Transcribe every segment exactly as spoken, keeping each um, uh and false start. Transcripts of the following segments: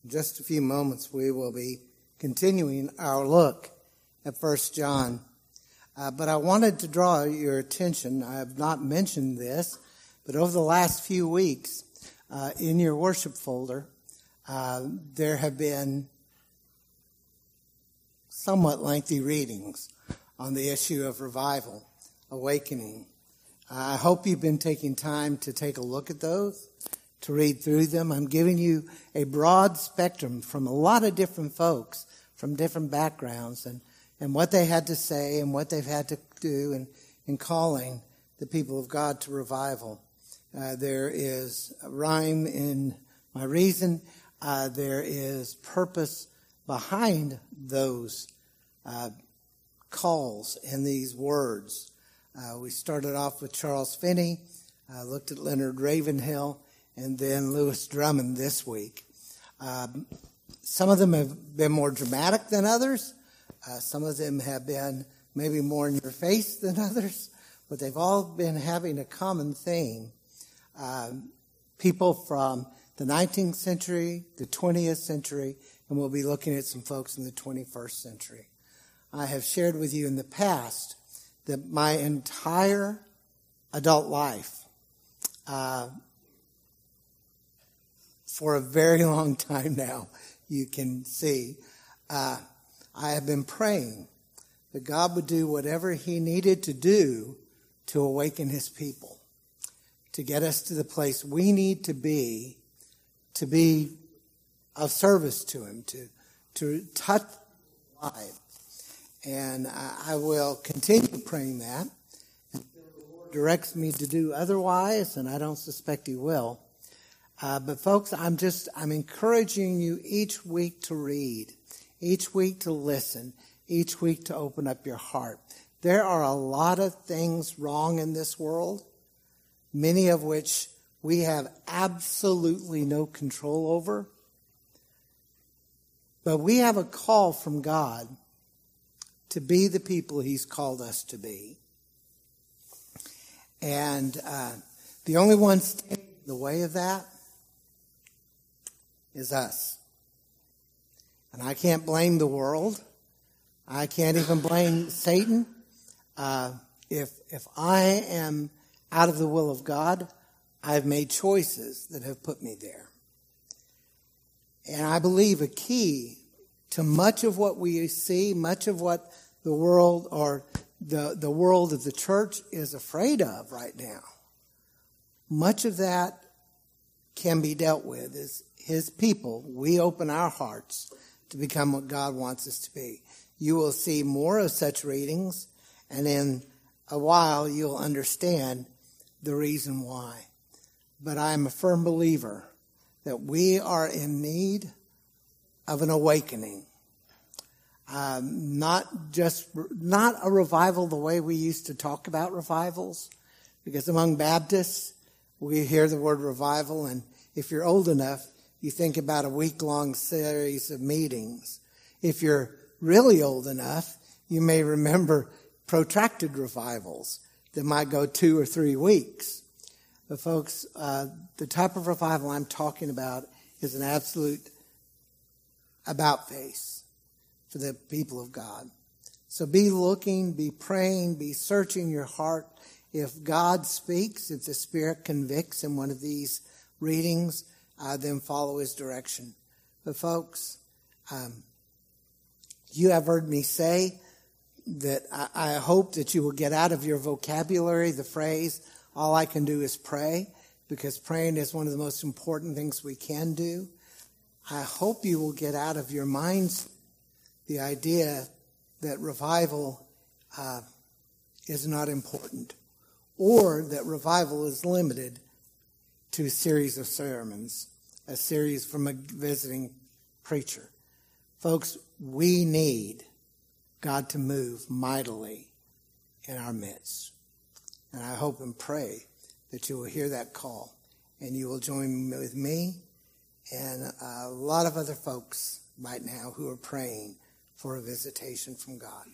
In just a few moments, we will be continuing our look at First John. Uh, but I wanted to draw your attention. I have not mentioned this, but over the last few weeks, uh, in your worship folder, uh, there have been somewhat lengthy readings on the issue of revival, awakening. I hope you've been taking time to take a look at those, to read through them. I'm giving you a broad spectrum from a lot of different folks from different backgrounds and, and what they had to say and what they've had to do in, in calling the people of God to revival. Uh, there is a rhyme in my reason. Uh, there is purpose behind those uh, calls and these words. Uh, we started off with Charles Finney, uh, looked at Leonard Ravenhill, and then Lewis Drummond this week. Um, some of them have been more dramatic than others. Uh, some of them have been maybe more in your face than others, but they've all been having a common theme. Um, people from the nineteenth century, the twentieth century, and we'll be looking at some folks in the twenty-first century. I have shared with you in the past that my entire adult life, uh, for a very long time now, you can see, uh, I have been praying that God would do whatever he needed to do to awaken his people, to get us to the place we need to be, to be of service to him, to, to touch lives. And I, I will continue praying that until the Lord directs me to do otherwise, and I don't suspect he will. Uh, but folks, I'm just, I'm encouraging you each week to read, each week to listen, each week to open up your heart. There are a lot of things wrong in this world, many of which we have absolutely no control over. But we have a call from God to be the people he's called us to be. And uh, the only one standing in the way of that is us. And I can't blame the world. I can't even blame Satan. Uh, if if I am out of the will of God, I've made choices that have put me there. And I believe a key to much of what we see, much of what the world or the, the world of the church is afraid of right now, much of that can be dealt with as his people. We open our hearts to become what God wants us to be. You will see more of such readings, and in a while you'll understand the reason why. But I am a firm believer that we are in need of an awakening. Um, not just, not a revival the way we used to talk about revivals, because among Baptists, we hear the word revival, and if you're old enough, you think about a week-long series of meetings. If you're really old enough, you may remember protracted revivals that might go two or three weeks. But folks, uh, the type of revival I'm talking about is an absolute about-face for the people of God. So be looking, be praying, be searching your heart. If God speaks, if the Spirit convicts in one of these readings, uh, then follow his direction. But folks, um, you have heard me say that I, I hope that you will get out of your vocabulary the phrase, all I can do is pray, because praying is one of the most important things we can do. I hope you will get out of your minds the idea that revival uh, is not important, or that revival is limited to a series of sermons, a series from a visiting preacher. Folks, we need God to move mightily in our midst. And I hope and pray that you will hear that call and you will join with me and a lot of other folks right now who are praying for a visitation from God.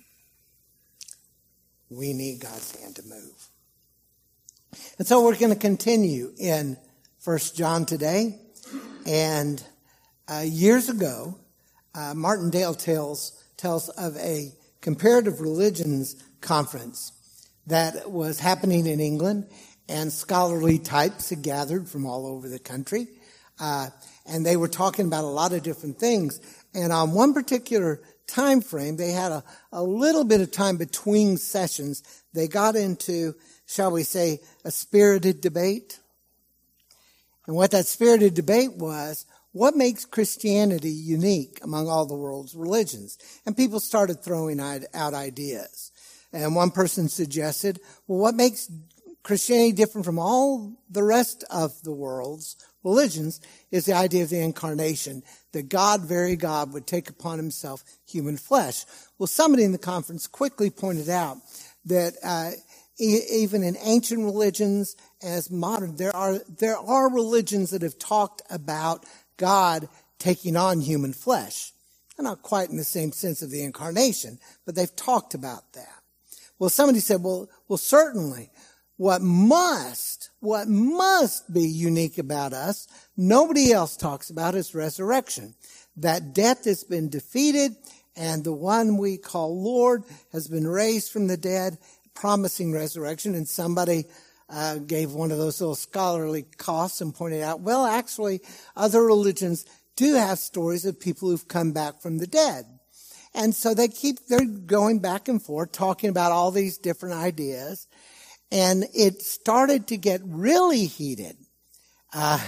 We need God's hand to move. And so we're going to continue in First John today. And Uh, years ago, uh, Martin Dale tells, tells of a comparative religions conference that was happening in England, and scholarly types had gathered from all over the country. Uh, and they were talking about a lot of different things. And on one particular time frame, they had a, a little bit of time between sessions. They got into, shall we say, a spirited debate. And what that spirited debate was, what makes Christianity unique among all the world's religions? And people started throwing out ideas. And one person suggested, well, what makes Christianity different from all the rest of the world's religions is the idea of the incarnation, that God, very God, would take upon himself human flesh. Well, somebody in the conference quickly pointed out that uh, e- even in ancient religions as modern, there are there are religions that have talked about God taking on human flesh. And not quite in the same sense of the incarnation, but they've talked about that. Well, somebody said, well, well, certainly, what must, what must be unique about us, nobody else talks about, is resurrection. That death has been defeated, and the one we call Lord has been raised from the dead, promising resurrection. And somebody uh, gave one of those little scholarly coughs and pointed out, well, actually, other religions do have stories of people who've come back from the dead. And so they keep, they're going back and forth, talking about all these different ideas. And it started to get really heated. Uh,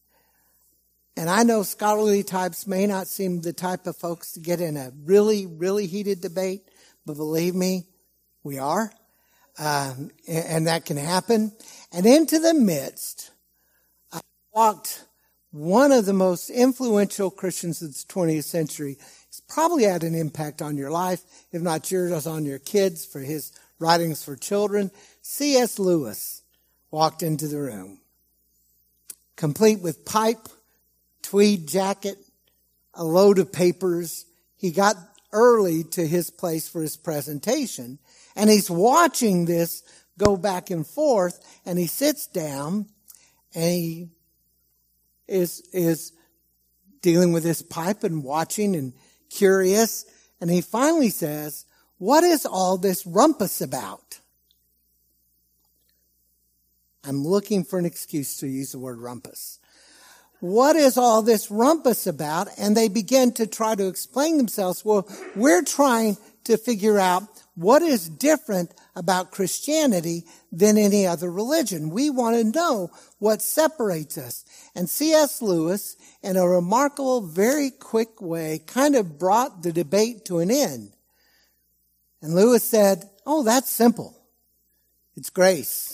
and I know scholarly types may not seem the type of folks to get in a really, really heated debate, but believe me, we are. Um, and, and that can happen. And into the midst, I walked one of the most influential Christians of the twentieth century. He's probably had an impact on your life, if not yours, on your kids, for his writings for children. C S Lewis walked into the room, complete with pipe, tweed jacket, a load of papers. He got early to his place for his presentation, and he's watching this go back and forth, and he sits down, and he is, is dealing with his pipe and watching and curious, and he finally says, what is all this rumpus about? I'm looking for an excuse to use the word rumpus. What is all this rumpus about? And they begin to try to explain themselves. Well, we're trying to figure out what is different about Christianity than any other religion. We want to know what separates us. And C S Lewis, in a remarkable, very quick way, kind of brought the debate to an end. And Lewis said, oh, that's simple. It's grace.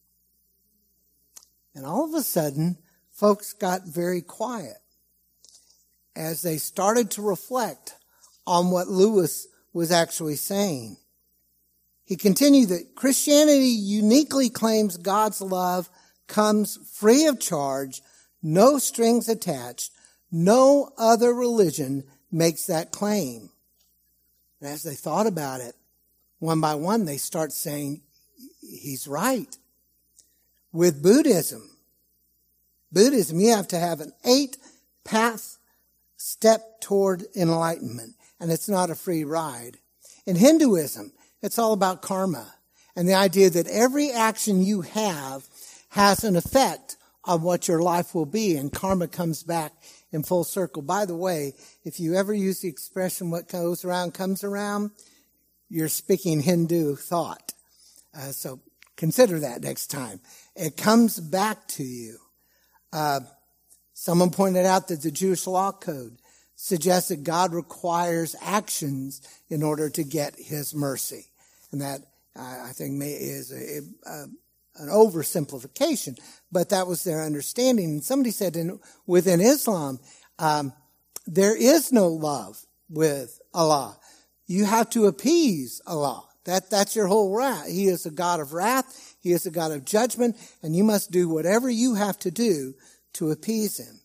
And all of a sudden, folks got very quiet as they started to reflect on what Lewis was actually saying. He continued that Christianity uniquely claims God's love comes free of charge, no strings attached. No other religion makes that claim. And as they thought about it, one by one, they start saying, he's right. With Buddhism, Buddhism, you have to have an eight-path step toward enlightenment, and it's not a free ride. In Hinduism, it's all about karma, and the idea that every action you have has an effect on what your life will be, and karma comes back in full circle. By the way, if you ever use the expression, what goes around comes around, you're speaking Hindu thought. Uh, so consider that next time. It comes back to you. Uh, someone pointed out that the Jewish law code suggests that God requires actions in order to get his mercy. And that, uh, I think, may, is a, a, an oversimplification, but that was their understanding. And somebody said in, within Islam, um, there is no love with Allah. You have to appease Allah. That, that's your whole wrath. He is a God of wrath. He is a God of judgment, and you must do whatever you have to do to appease him.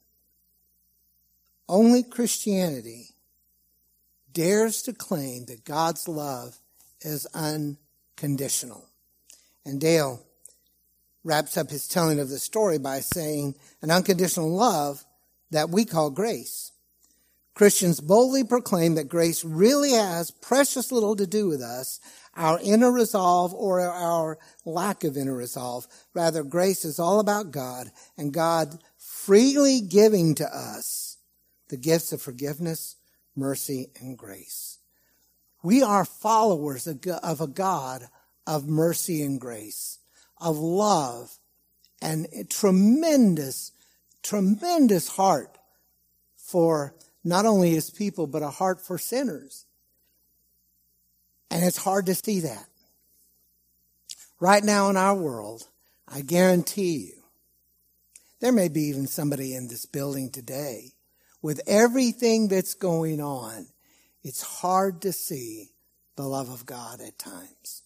Only Christianity dares to claim that God's love is unconditional. And Dale wraps up his telling of the story by saying an unconditional love that we call grace Christians boldly proclaim that grace really has precious little to do with us, our inner resolve or our lack of inner resolve. Rather, grace is all about God and God freely giving to us the gifts of forgiveness, mercy, and grace. We are followers of a God of mercy and grace, of love, and a tremendous, tremendous heart for not only his people, but a heart for sinners. And it's hard to see that. Right now in our world, I guarantee you, there may be even somebody in this building today, with everything that's going on, it's hard to see the love of God at times.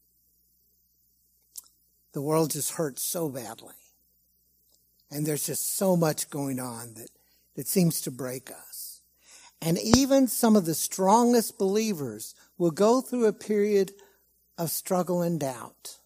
The world just hurts so badly. And there's just so much going on that, that seems to break us. And even some of the strongest believers will go through a period of struggle and doubt.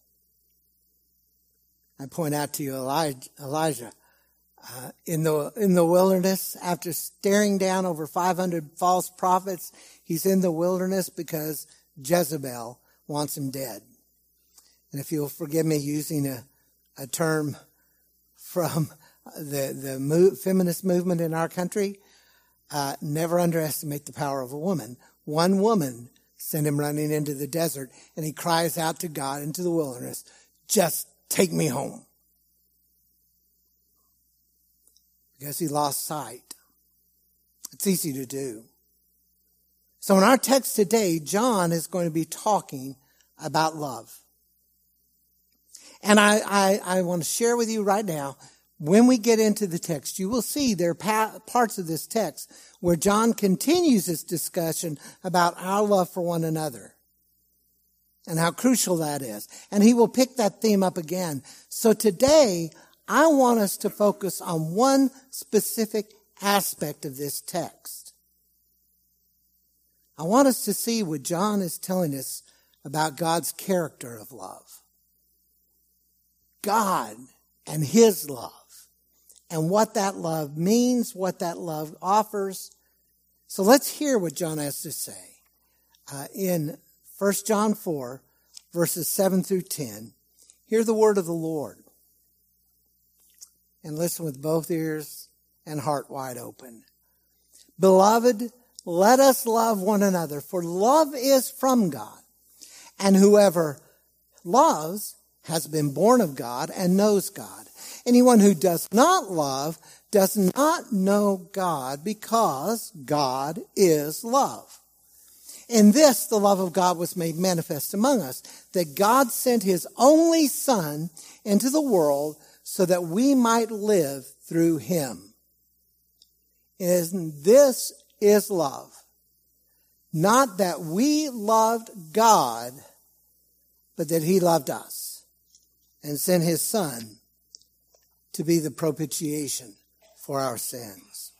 I point out to you Elijah uh, in the in the wilderness, after staring down over five hundred false prophets, he's in the wilderness because Jezebel wants him dead. And if you'll forgive me using a, a term from the, the move, feminist movement in our country, uh, never underestimate the power of a woman. One woman sent him running into the desert, and he cries out to God into the wilderness, just take me home. Because he lost sight. It's easy to do. So in our text today, John is going to be talking about love. And I, I, I want to share with you right now, when we get into the text, you will see there are pa- parts of this text where John continues his discussion about our love for one another and how crucial that is. And he will pick that theme up again. So today, I want us to focus on one specific aspect of this text. I want us to see what John is telling us about God's character of love. God and his love. And what that love means, what that love offers. So let's hear what John has to say. Uh, in First John four, verses seven through ten. Hear the word of the Lord. And listen with both ears and heart wide open. Beloved, let us love one another, for love is from God. And whoever loves has been born of God and knows God. Anyone who does not love does not know God, because God is love. In this, the love of God was made manifest among us, that God sent his only Son into the world so that we might live through him. And this is love. Not that we loved God, but that he loved us and sent his Son to be the propitiation for our sins.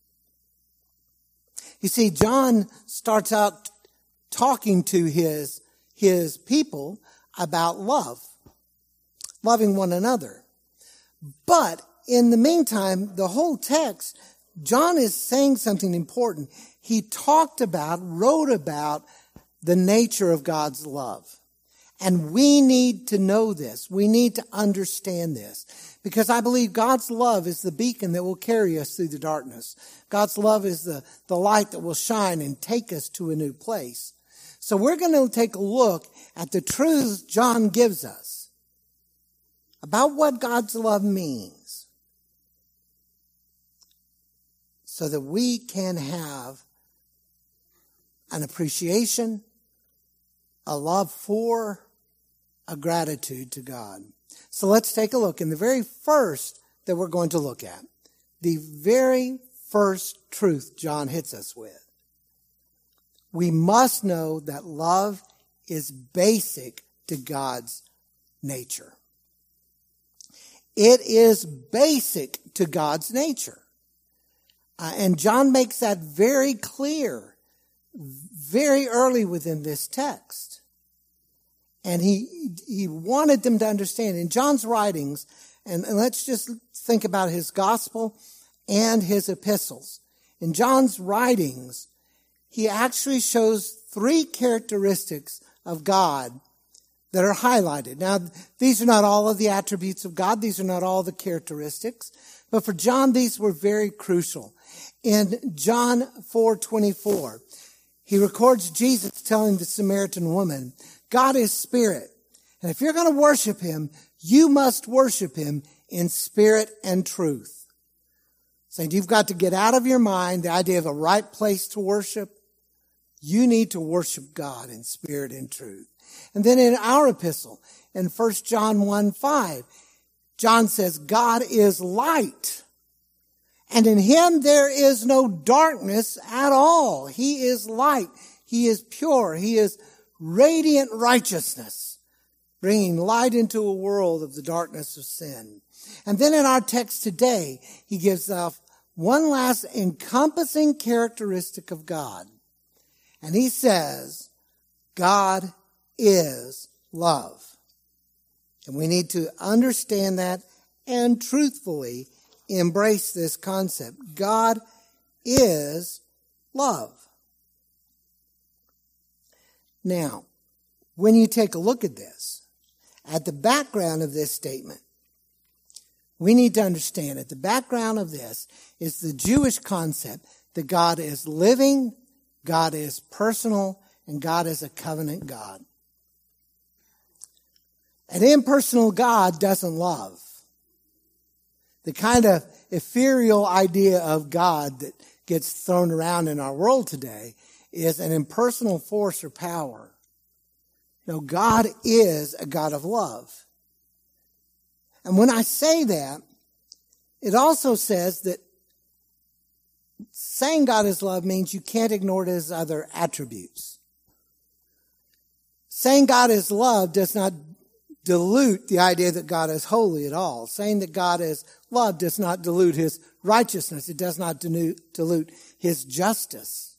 You see, John starts out talking to his, his people about love, loving one another. But in the meantime, the whole text, John is saying something important. He talked about, wrote about the nature of God's love. And we need to know this. We need to understand this. Because I believe God's love is the beacon that will carry us through the darkness. God's love is the, the light that will shine and take us to a new place. So we're going to take a look at the truths John gives us about what God's love means, so that we can have an appreciation, a love for, a gratitude to God. So let's take a look. In the very first that we're going to look at, the very first truth John hits us with, we must know that love is basic to God's nature. It is basic to God's nature. Uh, and John makes that very clear very early within this text. And he he wanted them to understand. In John's writings, and, and let's just think about his gospel and his epistles. in John's writings, he actually shows three characteristics of God that are highlighted. Now, these are not all of the attributes of God. These are not all the characteristics. But for John, these were very crucial. In John four twenty-four, he records Jesus telling the Samaritan woman, God is spirit. And if you're going to worship him, you must worship him in spirit and truth. Saying you've got to get out of your mind the idea of a right place to worship. You need to worship God in spirit and truth. And then in our epistle, in First John one five, John says, God is light. And in him there is no darkness at all. He is light. He is pure. He is radiant righteousness, bringing light into a world of the darkness of sin. And then in our text today, he gives us one last encompassing characteristic of God. And he says, God is love. And we need to understand that and truthfully embrace this concept. God is love. Now, when you take a look at this, at the background of this statement, we need to understand that the background of this is the Jewish concept that God is living, God is personal, and God is a covenant God. An impersonal God doesn't love. The kind of ethereal idea of God that gets thrown around in our world today is an impersonal force or power. No, God is a God of love. And when I say that, it also says that saying God is love means you can't ignore his other attributes. Saying God is love does not dilute the idea that God is holy at all. Saying that God is love does not dilute his righteousness. It does not dilute his justice.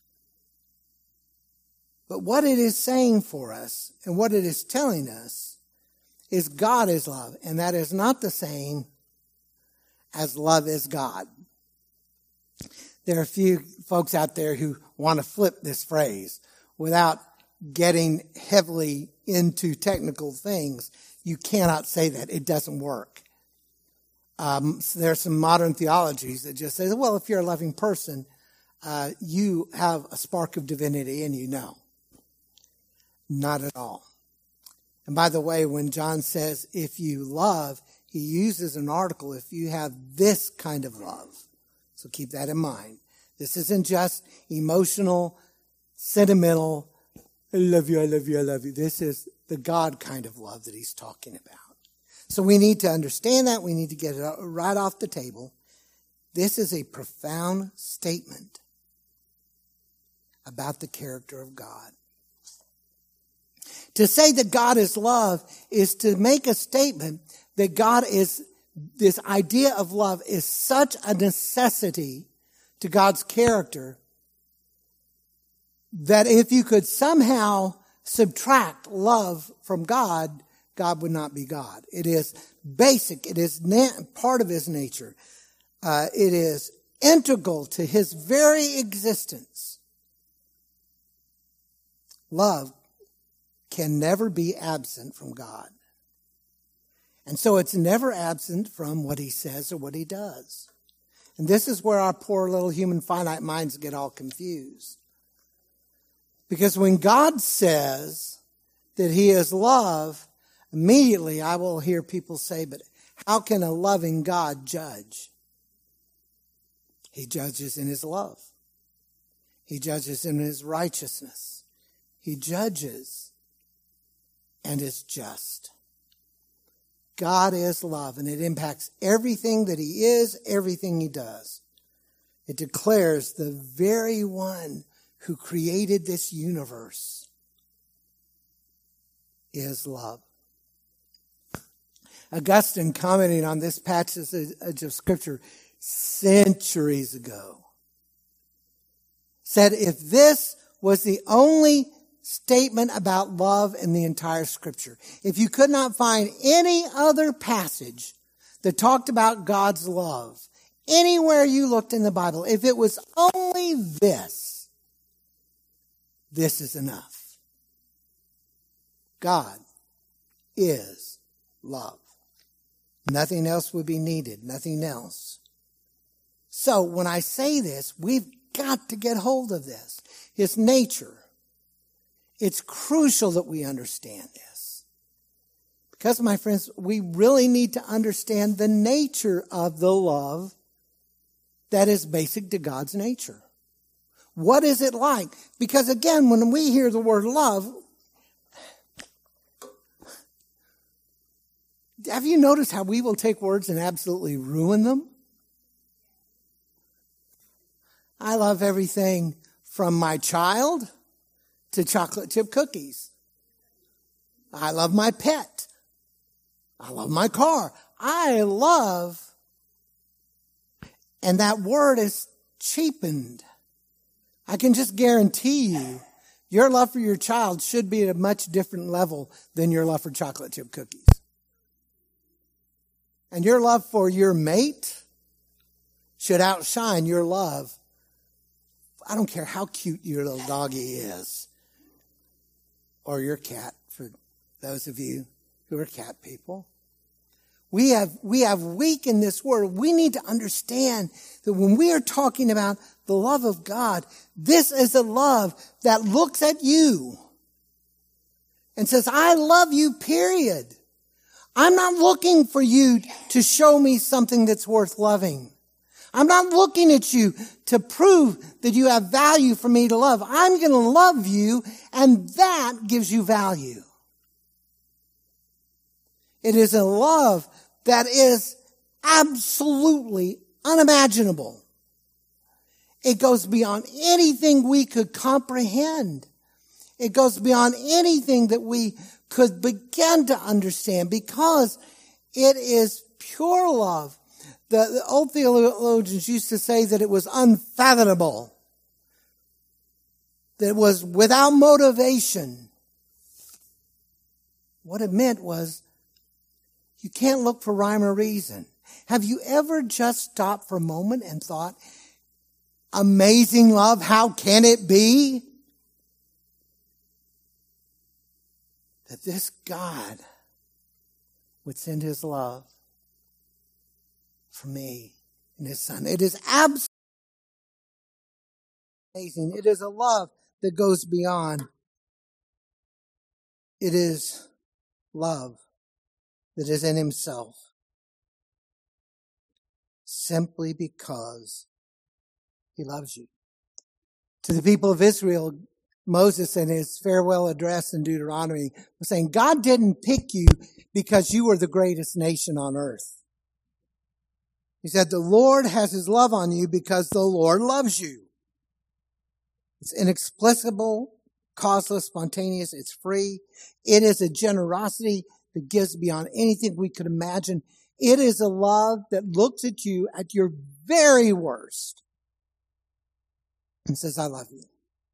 But what it is saying for us and what it is telling us is God is love. And that is not the same as love is God. There are a few folks out there who want to flip this phrase without getting heavily into technical things. You cannot say that. It doesn't work. Um, so there are some modern theologies that just say, well, if you're a loving person, uh, you have a spark of divinity in you. No, not at all. And by the way, when John says, if you love, he uses an article, if you have this kind of love. So keep that in mind. This isn't just emotional, sentimental, I love you, I love you, I love you. This is the God kind of love that he's talking about. So we need to understand that. We need to get it right off the table. This is a profound statement about the character of God. To say that God is love is to make a statement that God is, this idea of love is such a necessity to God's character that if you could somehow subtract love from God, God would not be God. It is basic. It is na- part of his nature. Uh, it is integral to his very existence. Love can never be absent from God. And so it's never absent from what he says or what he does. And this is where our poor little human finite minds get all confused. Because when God says that he is love, immediately I will hear people say, but how can a loving God judge? He judges in his love. He judges in his righteousness. He judges and is just. God is love, and it impacts everything that he is, everything he does. It declares the very one who created this universe is love. Augustine, commenting on this passage of Scripture centuries ago, said if this was the only statement about love in the entire Scripture, if you could not find any other passage that talked about God's love anywhere you looked in the Bible, if it was only this, this is enough. God is love. Nothing else would be needed. Nothing else. So when I say this, we've got to get hold of this. His nature. It's crucial that we understand this. Because, my friends, we really need to understand the nature of the love that is basic to God's nature. What is it like? Because, again, when we hear the word love, have you noticed how we will take words and absolutely ruin them? I love everything from my child to chocolate chip cookies. I love my pet. I love my car. I love, and that word is cheapened. I can just guarantee you, your love for your child should be at a much different level than your love for chocolate chip cookies. And your love for your mate should outshine your love. I don't care how cute your little doggy is. Or your cat, for those of you who are cat people. We have, we have weakened this word. We need to understand that when we are talking about the love of God, this is a love that looks at you and says, I love you, period. I'm not looking for you to show me something that's worth loving. I'm not looking at you to prove that you have value for me to love. I'm going to love you, and that gives you value. It is a love that is absolutely unimaginable. It goes beyond anything we could comprehend. It goes beyond anything that we could begin to understand, because it is pure love. The, the old theologians used to say that it was unfathomable, that it was without motivation. What it meant was, you can't look for rhyme or reason. Have you ever just stopped for a moment and thought, amazing love, how can it be that this God would send his love for me and his son? It is absolutely amazing. It is a love that goes beyond. It is love that is in himself, simply because he loves you. To the people of Israel, Moses, in his farewell address in Deuteronomy, was saying, God didn't pick you because you were the greatest nation on earth. He said, the Lord has his love on you because the Lord loves you. It's inexplicable, causeless, spontaneous. It's free. It is a generosity that gives beyond anything we could imagine. It is a love that looks at you at your very worst and says, I love you.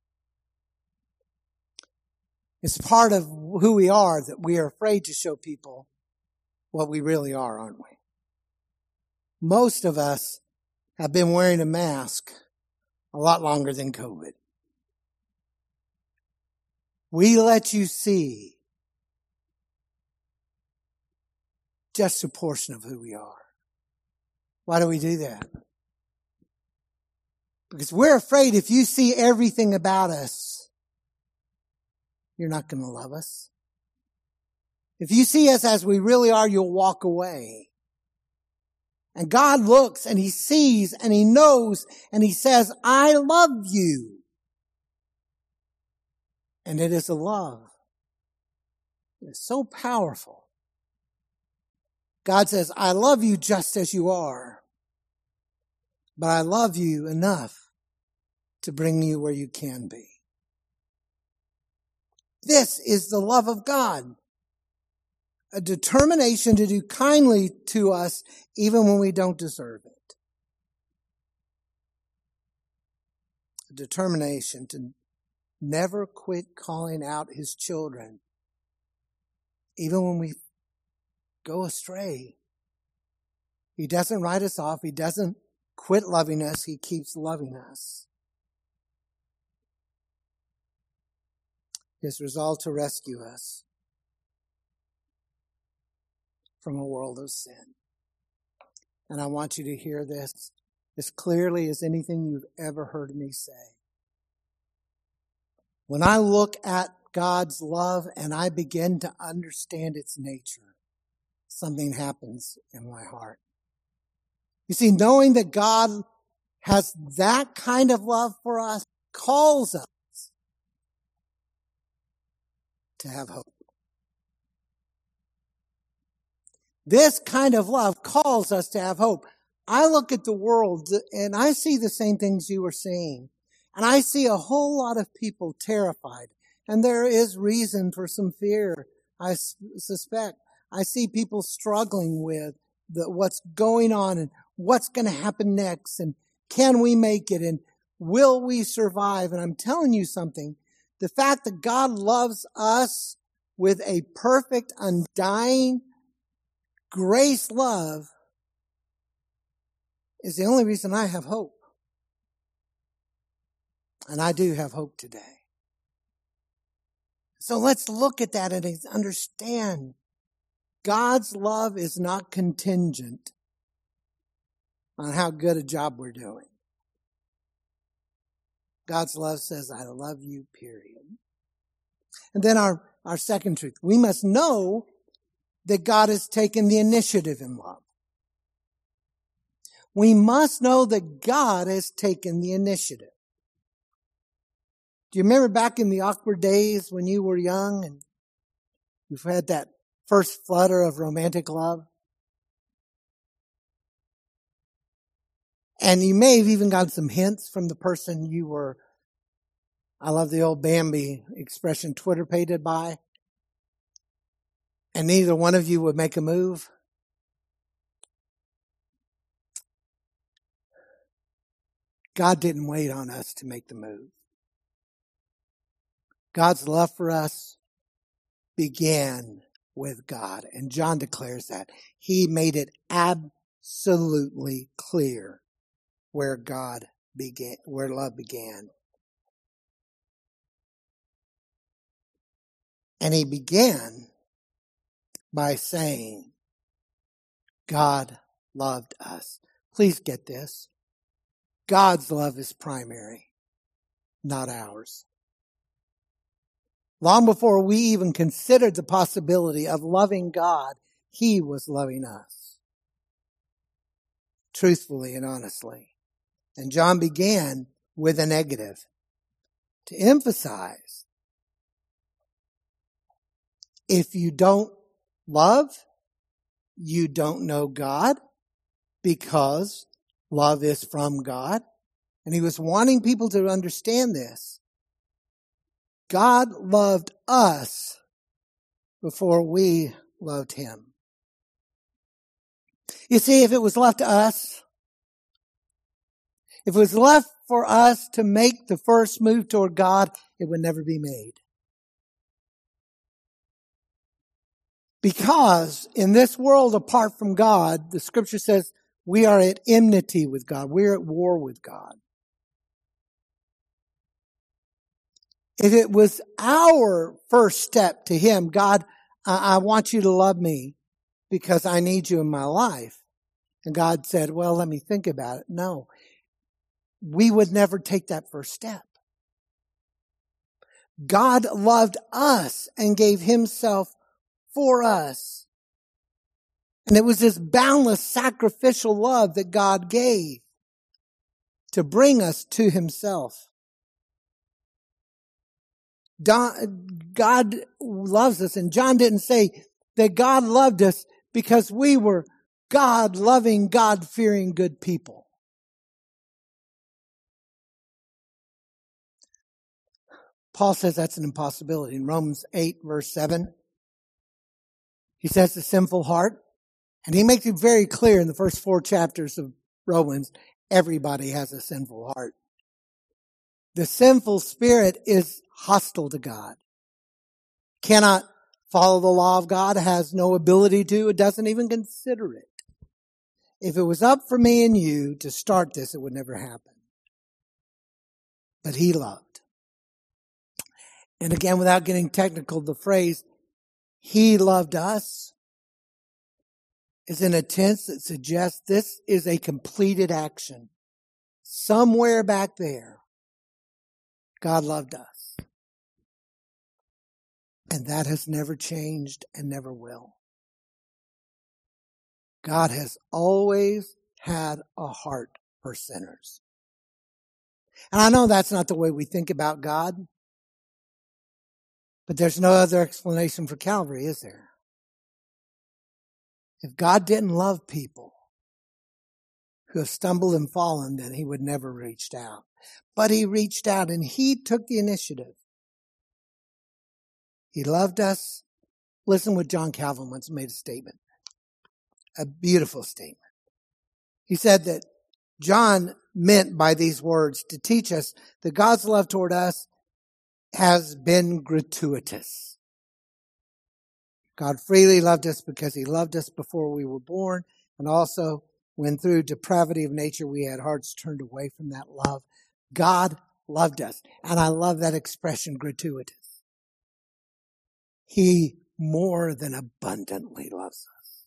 It's part of who we are that we are afraid to show people what we really are, aren't we? Most of us have been wearing a mask a lot longer than COVID. We let you see just a portion of who we are. Why do we do that? Because we're afraid if you see everything about us, you're not going to love us. If you see us as we really are, you'll walk away. And God looks and he sees and he knows and he says, I love you. And it is a love. It's so powerful. God says, I love you just as you are, but I love you enough to bring you where you can be. This is the love of God. A determination to do kindly to us even when we don't deserve it. A determination to never quit calling out his children even when we go astray. He doesn't write us off. He doesn't quit loving us, he keeps loving us. His resolve to rescue us from a world of sin. And I want you to hear this as clearly as anything you've ever heard me say. When I look at God's love and I begin to understand its nature, something happens in my heart. You see, knowing that God has that kind of love for us calls us to have hope. This kind of love calls us to have hope. I look at the world and I see the same things you are seeing. And I see a whole lot of people terrified. And there is reason for some fear, I suspect. I see people struggling with the, what's going on and what's going to happen next. And can we make it? And will we survive? And I'm telling you something. The fact that God loves us with a perfect, undying, grace love is the only reason I have hope. And I do have hope today. So let's look at that and understand God's love is not contingent on how good a job we're doing. God's love says, I love you, period. And then our, our second truth, we must know that God has taken the initiative in love. We must know that God has taken the initiative. Do you remember back in the awkward days when you were young and you've had that first flutter of romantic love? And you may have even gotten some hints from the person you were, I love the old Bambi expression, Twitter pated by. And neither one of you would make a move. God didn't wait on us to make the move. God's love for us began with God. And John declares that. He made it absolutely clear where God began, where love began. And he began by saying, God loved us. Please get this. God's love is primary, not ours. Long before we even considered the possibility of loving God, he was loving us. Truthfully and honestly. And John began with a negative to emphasize, if you don't love, you don't know God, because love is from God. And he was wanting people to understand this. God loved us before we loved him. You see, if it was left to us, if it was left for us to make the first move toward God, it would never be made. Because in this world apart from God, the scripture says we are at enmity with God. We're at war with God. If it was our first step to him, God, I, I want you to love me because I need you in my life. And God said, well, let me think about it. No, we would never take that first step. God loved us and gave himself for us. And it was this boundless sacrificial love that God gave to bring us to himself. God loves us, and John didn't say that God loved us because we were God-loving, God-fearing good people. Paul says that's an impossibility. In Romans eight, verse seven, he says the sinful heart, and he makes it very clear in the first four chapters of Romans, everybody has a sinful heart. The sinful spirit is hostile to God. Cannot follow the law of God, has no ability to, it doesn't even consider it. If it was up for me and you to start this, it would never happen. But he loved. And again, without getting technical, the phrase, he loved us, is in a tense that suggests this is a completed action. Somewhere back there, God loved us. And that has never changed and never will. God has always had a heart for sinners. And I know that's not the way we think about God, but there's no other explanation for Calvary, is there? If God didn't love people who have stumbled and fallen, then he would never have reached out. But he reached out and he took the initiative. He loved us. Listen what John Calvin once made a statement. A beautiful statement. He said that John meant by these words to teach us that God's love toward us has been gratuitous. God freely loved us because he loved us before we were born, and also when through depravity of nature we had hearts turned away from that love. God loved us. And I love that expression, gratuitous. He more than abundantly loves us.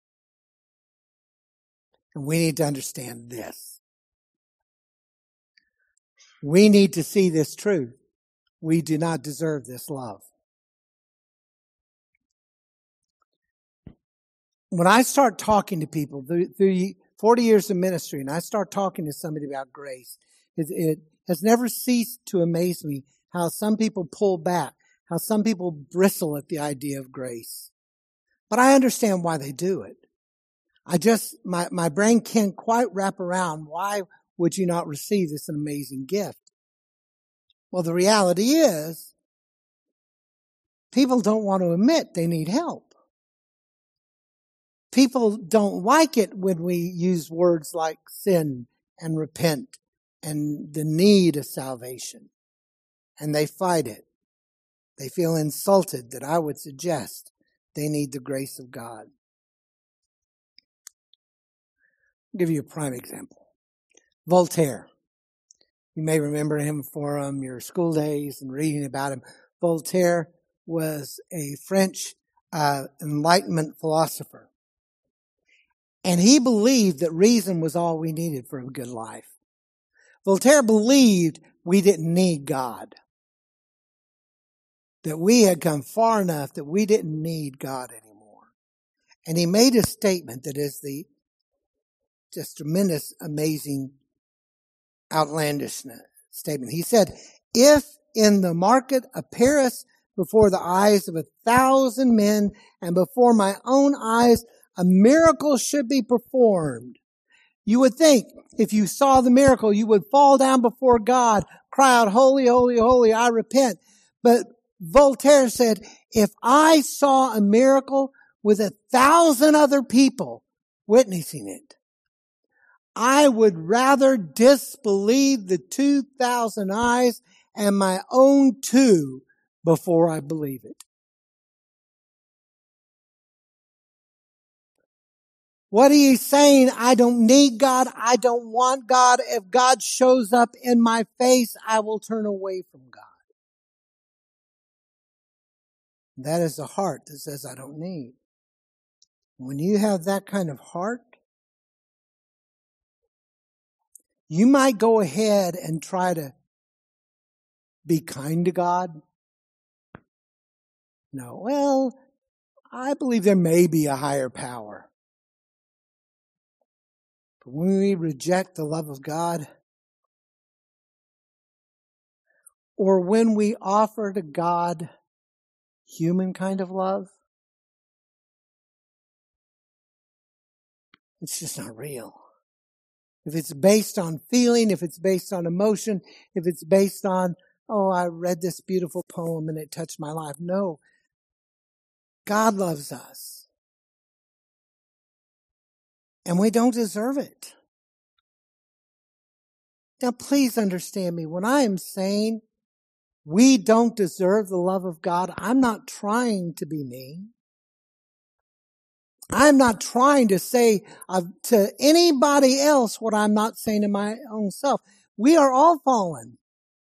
And we need to understand this. We need to see this truth. We do not deserve this love. When I start talking to people through, through forty years of ministry, and I start talking to somebody about grace, it, it has never ceased to amaze me how some people pull back, how some people bristle at the idea of grace. But I understand why they do it. I just, my, my brain can't quite wrap around why would you not receive this amazing gift? Well, the reality is, people don't want to admit they need help. People don't like it when we use words like sin and repent and the need of salvation. And they fight it. They feel insulted that I would suggest they need the grace of God. I'll give you a prime example. Voltaire. You may remember him from your school days and reading about him. Voltaire was a French uh, Enlightenment philosopher. And he believed that reason was all we needed for a good life. Voltaire believed we didn't need God. That we had come far enough that we didn't need God anymore. And he made a statement that is the just tremendous, amazing, outlandish statement. He said, if in the market of Paris, before the eyes of a thousand men and before my own eyes, a miracle should be performed. You would think if you saw the miracle, you would fall down before God, cry out, holy, holy, holy, I repent. But Voltaire said, if I saw a miracle with a thousand other people witnessing it, I would rather disbelieve the two thousand eyes and my own two before I believe it. What are you saying? I don't need God. I don't want God. If God shows up in my face, I will turn away from God. That is the heart that says I don't need. When you have that kind of heart, you might go ahead and try to be kind to God. No, well, I believe there may be a higher power. But when we reject the love of God, or when we offer to God human kind of love, it's just not real. If it's based on feeling, if it's based on emotion, if it's based on, oh, I read this beautiful poem and it touched my life. No. God loves us. And we don't deserve it. Now, please understand me. When I am saying we don't deserve the love of God, I'm not trying to be mean. I'm not trying to say uh, to anybody else what I'm not saying to my own self. We are all fallen.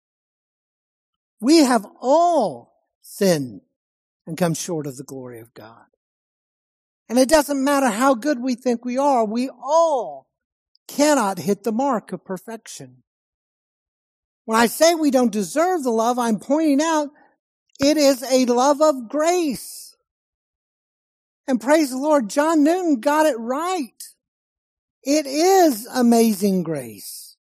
We have all sinned and come short of the glory of God. And it doesn't matter how good we think we are, we all cannot hit the mark of perfection. When I say we don't deserve the love, I'm pointing out it is a love of grace. And praise the Lord, John Newton got it right. It is amazing grace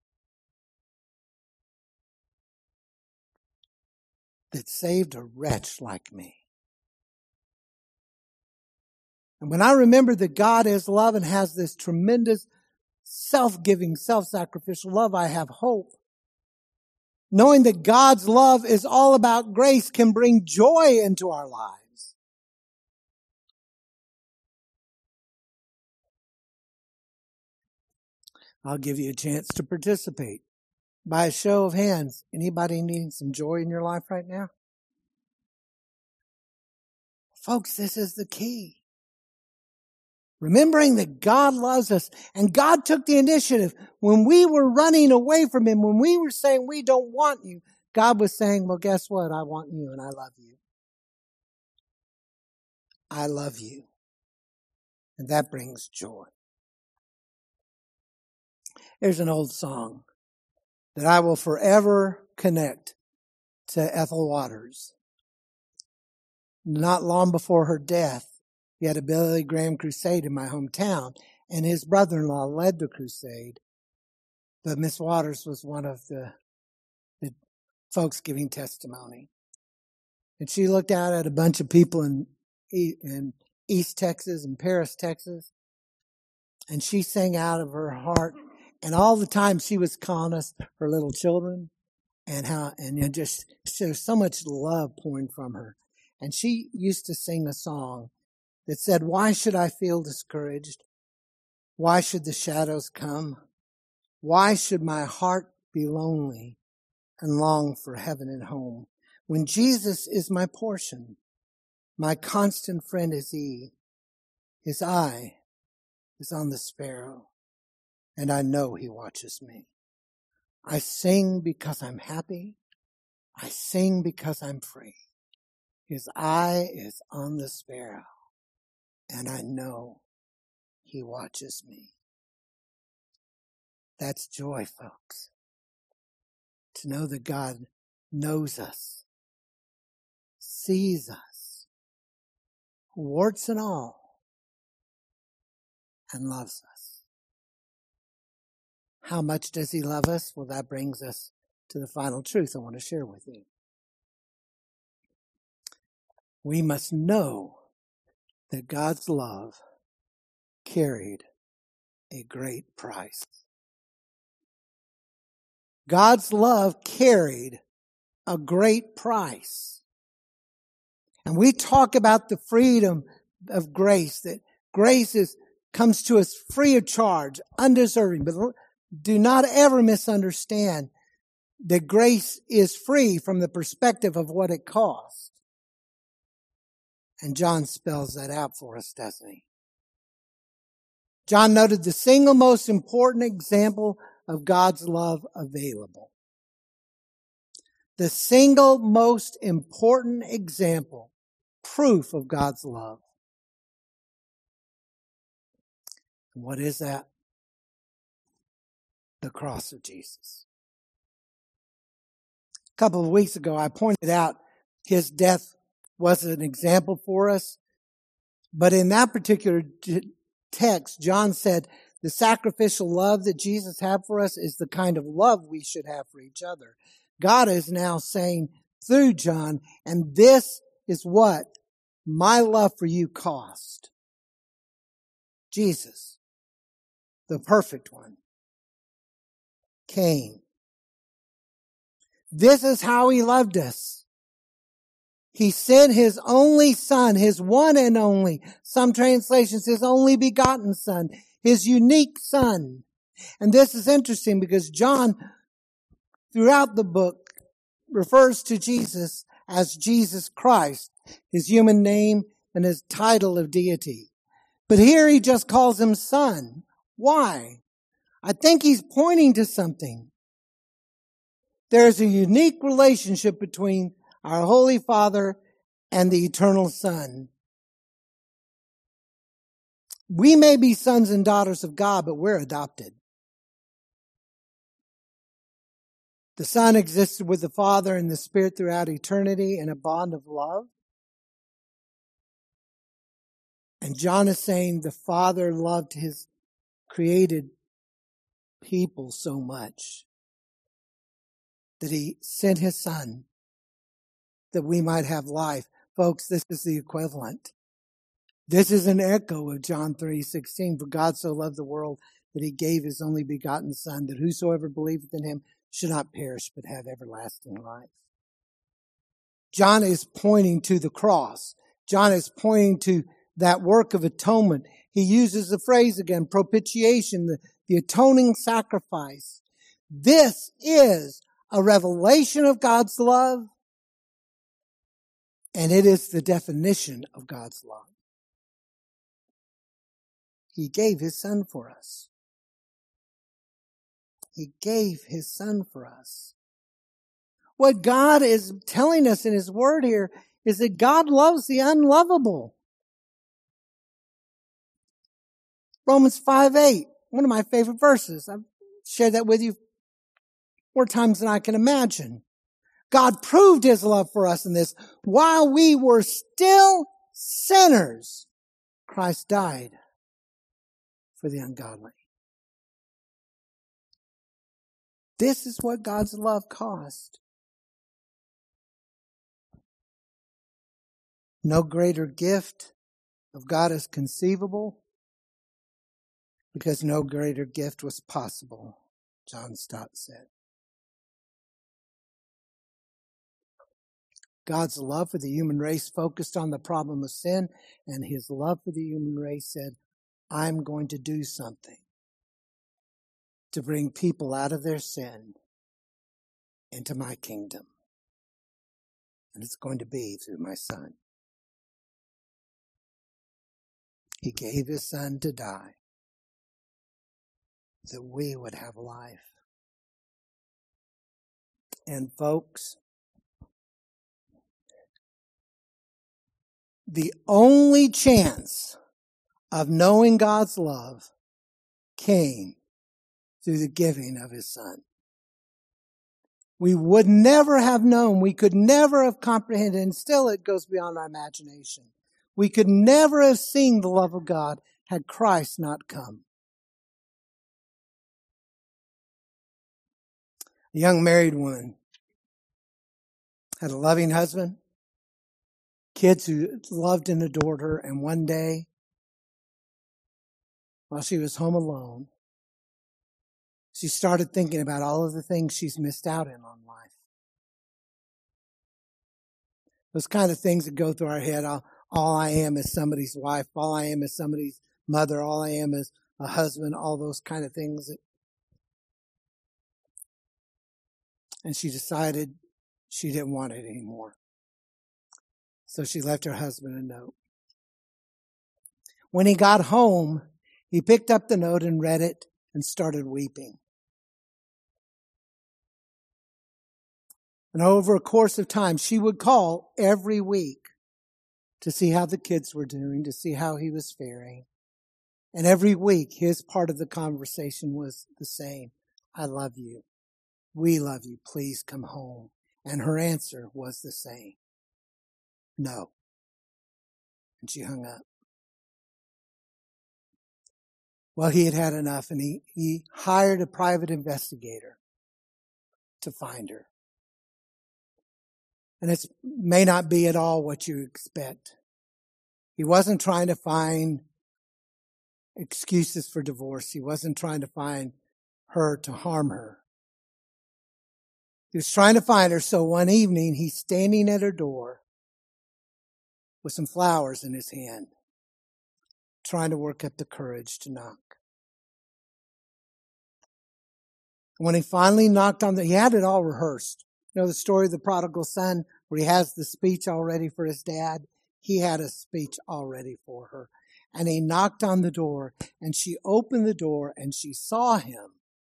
that saved a wretch like me. And when I remember that God is love and has this tremendous self-giving, self-sacrificial love, I have hope. Knowing that God's love is all about grace can bring joy into our lives. I'll give you a chance to participate. By a show of hands, anybody needing some joy in your life right now? Folks, this is the key. Remembering that God loves us and God took the initiative. When we were running away from Him, when we were saying we don't want you, God was saying, well, guess what? I want you and I love you. I love you. And that brings joy. There's an old song that I will forever connect to Ethel Waters. Not long before her death, he had a Billy Graham crusade in my hometown, and his brother-in-law led the crusade. But Miss Waters was one of the, the folks giving testimony. And she looked out at a bunch of people in, in East Texas and Paris, Texas, and she sang out of her heart. And all the time she was calling us her little children, and how, and you know, just, there's so much love pouring from her. And she used to sing a song that said, why should I feel discouraged? Why should the shadows come? Why should my heart be lonely and long for heaven and home? When Jesus is my portion, my constant friend is He. His eye is on the sparrow, and I know He watches me. I sing because I'm happy. I sing because I'm free. His eye is on the sparrow, and I know He watches me. That's joy, folks. To know that God knows us, sees us, warts and all, and loves us. How much does He love us? Well, that brings us to the final truth I want to share with you. We must know that God's love carried a great price. God's love carried a great price. And we talk about the freedom of grace, that grace is, comes to us free of charge, undeserving. But do not ever misunderstand that grace is free from the perspective of what it costs. And John spells that out for us, doesn't he? John noted the single most important example of God's love available. The single most important example, proof of God's love. What is that? The cross of Jesus. A couple of weeks ago, I pointed out His death was an example for us. But in that particular text, John said the sacrificial love that Jesus had for us is the kind of love we should have for each other. God is now saying through John, and this is what my love for you cost. Jesus, the perfect one, came. This is how He loved us. He sent His only Son, His one and only, some translations, His only begotten Son, His unique Son. And this is interesting because John, throughout the book, refers to Jesus as Jesus Christ, His human name and His title of deity. But here he just calls him son. Why? I think he's pointing to something. There's a unique relationship between our Holy Father and the Eternal Son. We may be sons and daughters of God, but we're adopted. The Son existed with the Father and the Spirit throughout eternity in a bond of love. And John is saying the Father loved his created people so much that he sent his Son that we might have life. Folks, this is the equivalent. This is an echo of John three sixteen. For God so loved the world that he gave his only begotten Son, that whosoever believeth in him should not perish but have everlasting life. John is pointing to the cross. John is pointing to that work of atonement. He uses the phrase again, propitiation, the, the atoning sacrifice. This is a revelation of God's love, and it is the definition of God's love. He gave his Son for us. He gave his Son for us. What God is telling us in his word here is that God loves the unlovable. Romans five eight, one of my favorite verses. I've shared that with you more times than I can imagine. God proved his love for us in this. While we were still sinners, Christ died for the ungodly. This is what God's love cost. No greater gift of God is conceivable, because no greater gift was possible, John Stott said. God's love for the human race focused on the problem of sin, and his love for the human race said, I'm going to do something to bring people out of their sin into my kingdom. And it's going to be through my Son. He gave his Son to die that we would have life. And folks, the only chance of knowing God's love came through the giving of his Son. We would never have known, we could never have comprehended, and still it goes beyond our imagination. We could never have seen the love of God had Christ not come. A young married woman had a loving husband, kids who loved and adored her, and one day, while she was home alone, she started thinking about all of the things she's missed out in on life. Those kind of things that go through our head. All, all I am is somebody's wife. All I am is somebody's mother. All I am is a husband. All those kind of things. That, and she decided she didn't want it anymore. So she left her husband a note. When he got home, he picked up the note and read it and started weeping. And over a course of time, she would call every week to see how the kids were doing, to see how he was faring. And every week, his part of the conversation was the same. I love you. We love you. Please come home. And her answer was the same. No. And she hung up. Well, he had had enough, and he, he hired a private investigator to find her. And it may not be at all what you expect. He wasn't trying to find excuses for divorce. He wasn't trying to find her to harm her. He was trying to find her, so one evening he's standing at her door with some flowers in his hand, trying to work up the courage to knock. When he finally knocked on the, he had it all rehearsed. You know the story of the prodigal son, where he has the speech all ready for his dad? He had a speech all ready for her. And he knocked on the door, and she opened the door, and she saw him.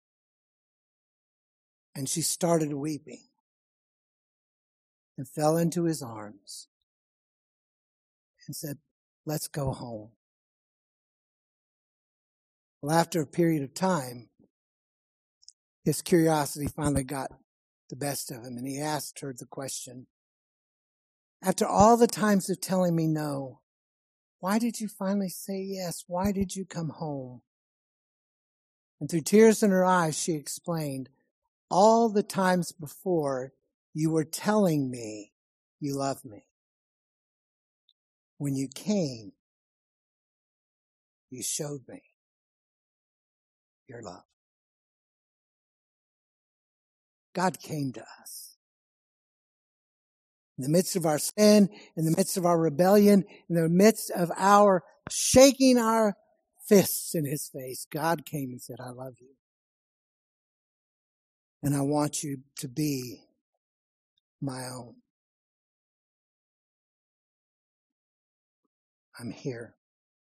And she started weeping and fell into his arms and said, let's go home. Well, after a period of time, his curiosity finally got the best of him, and he asked her the question, after all the times of telling me no, why did you finally say yes? Why did you come home? And through tears in her eyes, she explained, all the times before you were telling me you love me. When you came, you showed me your love. God came to us. In the midst of our sin, in the midst of our rebellion, in the midst of our shaking our fists in his face, God came and said, I love you. And I want you to be my own. I'm here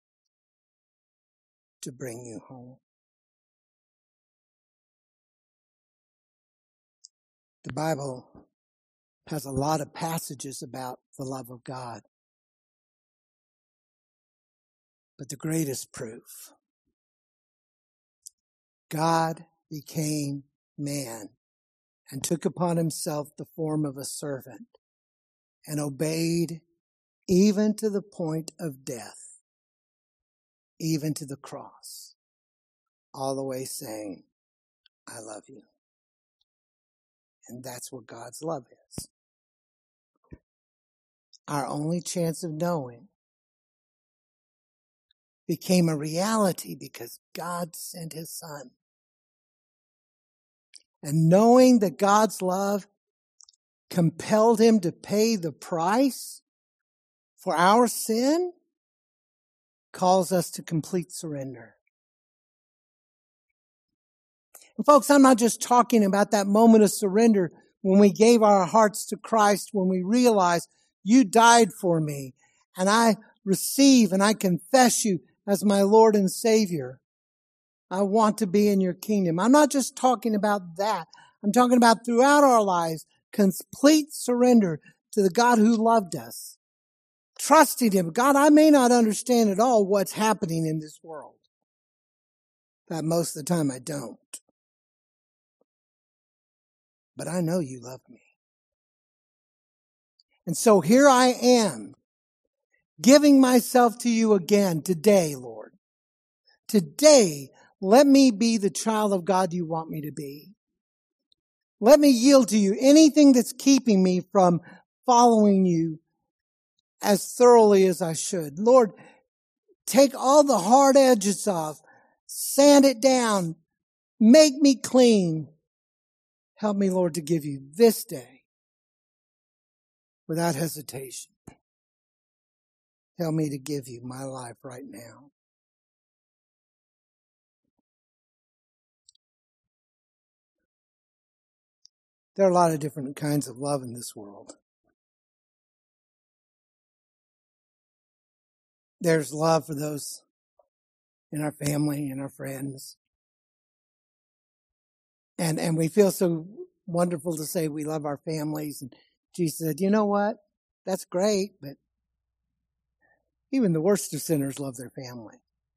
to bring you home. The Bible has a lot of passages about the love of God. But the greatest proof, God became man and took upon himself the form of a servant and obeyed even to the point of death, even to the cross, all the way saying, I love you. And that's what God's love is. Our only chance of knowing became a reality because God sent his son. And knowing that God's love compelled him to pay the price for our sin calls us to complete surrender. And folks, I'm not just talking about that moment of surrender when we gave our hearts to Christ, when we realized you died for me and I receive and I confess you as my Lord and Savior. I want to be in your kingdom. I'm not just talking about that. I'm talking about throughout our lives, complete surrender to the God who loved us. Trusting him. God, I may not understand at all what's happening in this world. But most of the time I don't. But I know you love me. And so here I am, giving myself to you again today, Lord. Today, let me be the child of God you want me to be. Let me yield to you anything that's keeping me from following you as thoroughly as I should. Lord, take all the hard edges off, sand it down, make me clean. Help me, Lord, to give you this day without hesitation. Help me to give you my life right now. There are a lot of different kinds of love in this world. There's love for those in our family and our friends. And and we feel so wonderful to say we love our families. And Jesus said, you know what? That's great, but even the worst of sinners love their family.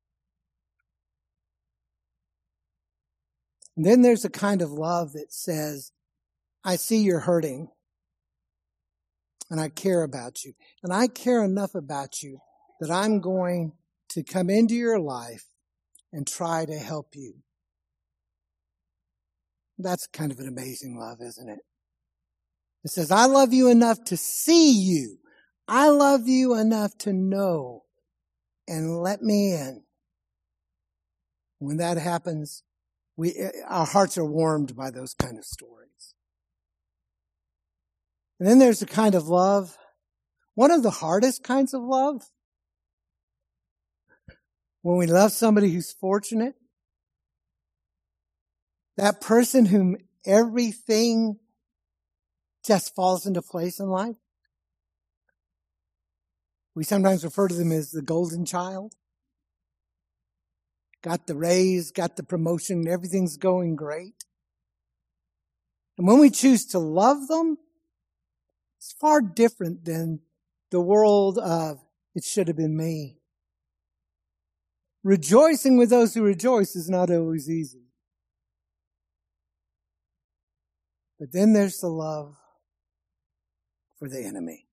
And then there's a kind of love that says, I see you're hurting, and I care about you. And I care enough about you that I'm going to come into your life and try to help you. That's kind of an amazing love, isn't it? It says, I love you enough to see you. I love you enough to know and let me in. When that happens, we our hearts are warmed by those kind of stories. And then there's a kind of love, one of the hardest kinds of love, when we love somebody who's fortunate, that person whom everything just falls into place in life. We sometimes refer to them as the golden child. got the raise, got the promotion, everything's going great. And when we choose to love them, it's far different than the world of, it should have been me. Rejoicing with those who rejoice is not always easy. But then there's the love for the enemy.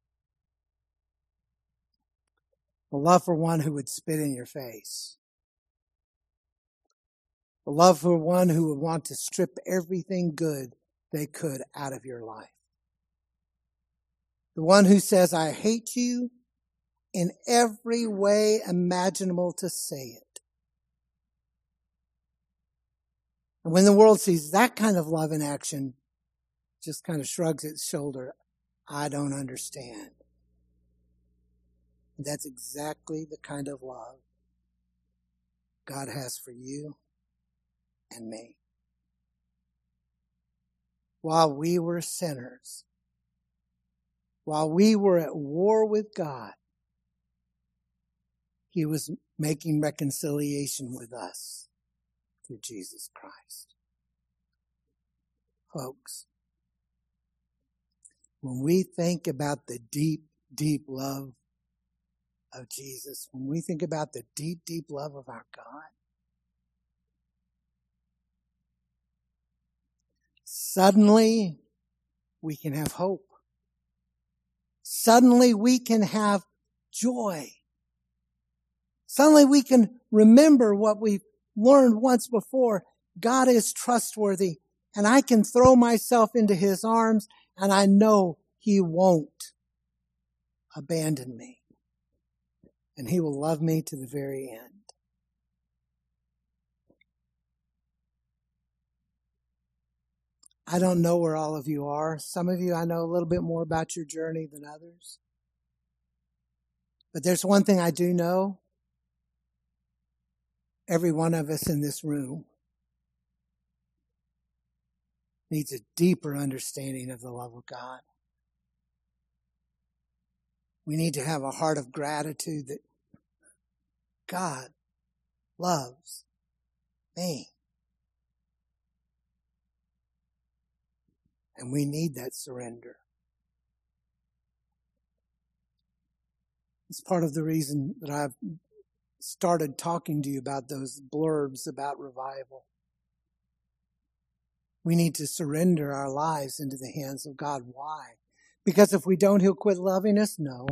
The love for one who would spit in your face. The love for one who would want to strip everything good they could out of your life. The one who says, I hate you in every way imaginable to say it. And when the world sees that kind of love in action, just kind of shrugs its shoulder. I don't understand. And that's exactly the kind of love God has for you and me. While we were sinners, while we were at war with God, He was making reconciliation with us through Jesus Christ. Folks, when we think about the deep, deep love of Jesus, when we think about the deep, deep love of our God, suddenly we can have hope. Suddenly we can have joy. Suddenly we can remember what we've learned once before. God is trustworthy, and I can throw myself into His arms, and I know He won't abandon me. And He will love me to the very end. I don't know where all of you are. Some of you, I know a little bit more about your journey than others. But there's one thing I do know. Every one of us in this room needs a deeper understanding of the love of God. We need to have a heart of gratitude that God loves me. And we need that surrender. It's part of the reason that I've started talking to you about those blurbs about revival. We need to surrender our lives into the hands of God. Why? Because if we don't, He'll quit loving us? No.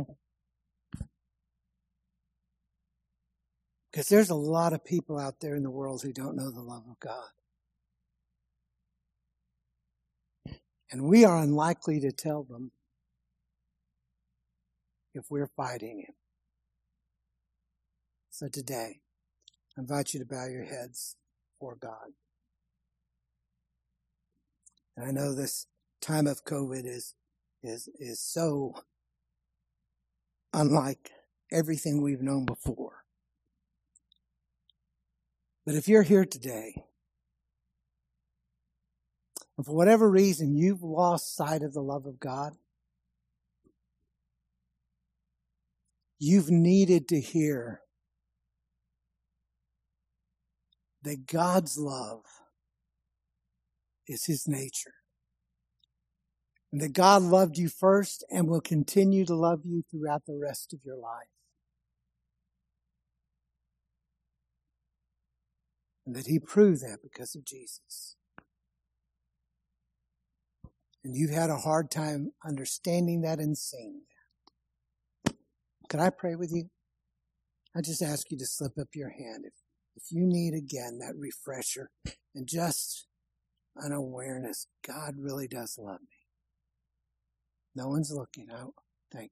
Because there's a lot of people out there in the world who don't know the love of God. And we are unlikely to tell them if we're fighting Him. So today, I invite you to bow your heads before God. And I know this time of COVID is, is, is so unlike everything we've known before. But if you're here today, and for whatever reason you've lost sight of the love of God, you've needed to hear that God's love is His nature. And that God loved you first and will continue to love you throughout the rest of your life. And that He proved that because of Jesus. And you've had a hard time understanding that and seeing that. Could I pray with you? I just ask you to slip up your hand if, if you need again that refresher and just an awareness. God really does love me. No one's looking out. Thank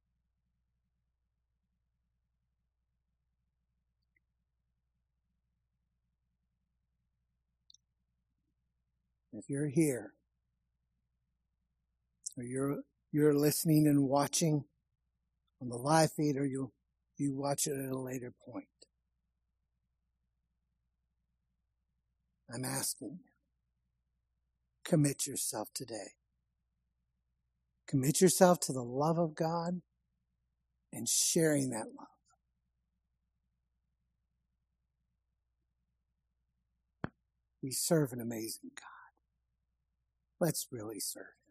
you. If you're here, or you're you're listening and watching on the live feed, or you you watch it at a later point, I'm asking you, commit yourself today. Commit yourself to the love of God and sharing that love. We serve an amazing God. Let's really serve him.